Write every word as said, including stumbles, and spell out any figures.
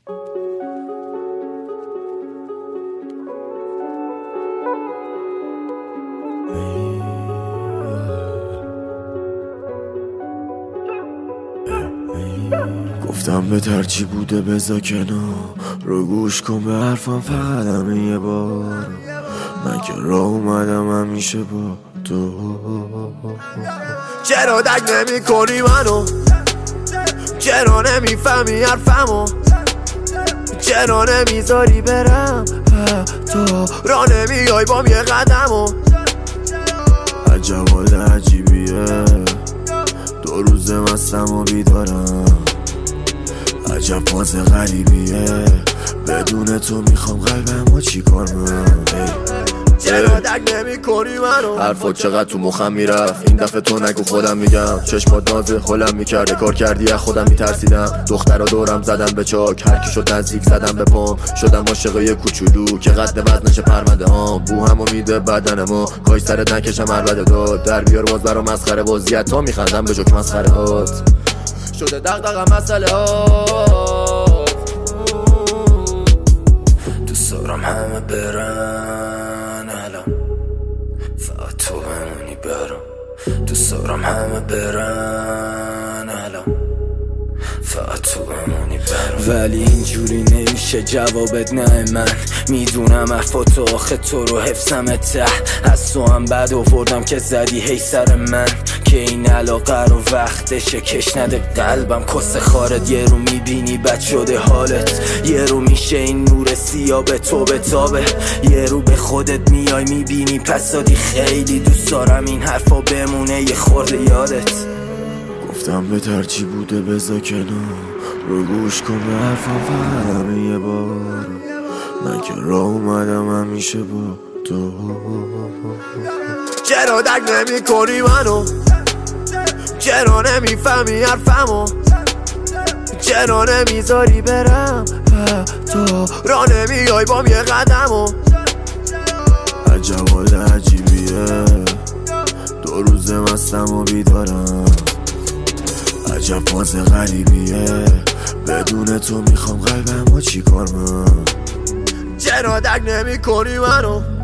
گفتم به ترچی بوده بذار کنار رو گوش کن به حرفم فقط همه یه بار من که راه اومدم همیشه با تو. چرا درک نمی کنی منو؟ چرا نمیفهمی حرفمو؟ چرا نمیذاری برم؟ تو را نمیای بام یه قدمو. عجب حال عجیبیه دو روزه مستم و بیدارم. عجب فاز غریبیه بدون تو میخوام قلبم و چی کنم. چرا درک نمی کنی منو؟ حرفات چقدر تو مخم میرفت این دفعه تو نگو خودم میگم. چشمات نازه حلم میکرده کار کردی از خودم میترسیدم. دخترا دورم زدم به چاک هرکی شد نزدیک زدم به پام. شدم عاشق یه کوچولو که قد وزنش پرونده هام. بو همو میده بدن ما کاش سرت نکشم عربده داد. در بیار باز برا مسخره بازیت تا میخندم به جوک مسخره هات. شده دغدغه مسئله ها دوست دارم همه برن الان فقط تو بمونی برام. دوست دارم همه برن الان فقط تو بمونی برام. ولی اینجوری نمیشه جوابت نه. من میدونم حرفاتو آخه تو رو حفظم ته. از تو هم بد آوردم که زدی هی سر من که این علاقه رو وقتشه کش نده قلبم. کس خارت یه رو میبینی بد شده حالت. یه رو میشه این نور سیاه به تو بتابه. یه رو به خودت میای میبینی پس دادی. خیلی دوست دارم این حرفا بمونه یه خورده یادت. گفتم به ترچی بوده بذار کنار رو گوش کن به حرفم فقط همه یه بار من که راه اومدم همیشه با تو. چرا درک نمی کنی منو؟ چرا نمیفهمی حرفمو؟ چرا نمیذاری برم؟ تو را نمیای بام یه قدمو. عجب حال عجیبیه دو روزه مستم و بیدارم. عجب فاز غریبیه بدون تو میخوام قلبم و چی کنم. چرا درک نمی کنی منو؟